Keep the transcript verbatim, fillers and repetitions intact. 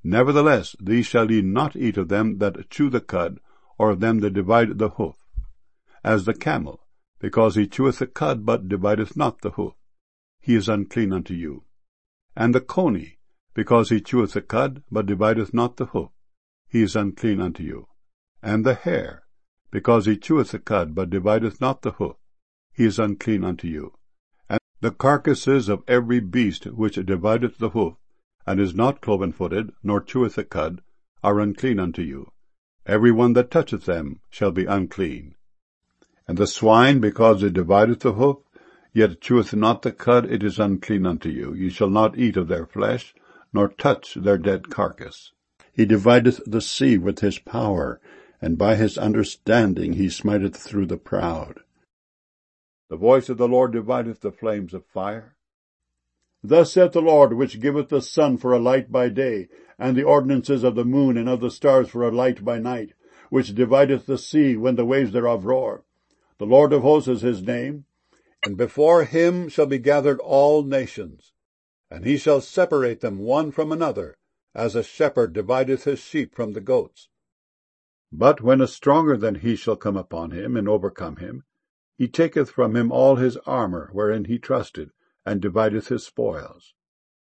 Nevertheless, these shall ye not eat of them that chew the cud, or of them that divide the hoof. As the camel, because he cheweth the cud, but divideth not the hoof, he is unclean unto you. And the coney, because he cheweth the cud, but divideth not the hoof, he is unclean unto you. And the hare, because he cheweth the cud, but divideth not the hoof, he is unclean unto you. And the carcasses of every beast which divideth the hoof, and is not cloven-footed, nor cheweth the cud, are unclean unto you. Every one that toucheth them shall be unclean. And the swine, because it divideth the hoof, yet cheweth not the cud, it is unclean unto you. Ye shall not eat of their flesh, nor touch their dead carcass. He divideth the sea with his power, and by his understanding he smiteth through the proud. The voice of the Lord divideth the flames of fire. Thus saith the Lord, which giveth the sun for a light by day, and the ordinances of the moon and of the stars for a light by night, which divideth the sea when the waves thereof roar. The Lord of hosts is his name, and before him shall be gathered all nations, and he shall separate them one from another, as a shepherd divideth his sheep from the goats. But when a stronger than he shall come upon him, and overcome him, he taketh from him all his armour wherein he trusted, and divideth his spoils.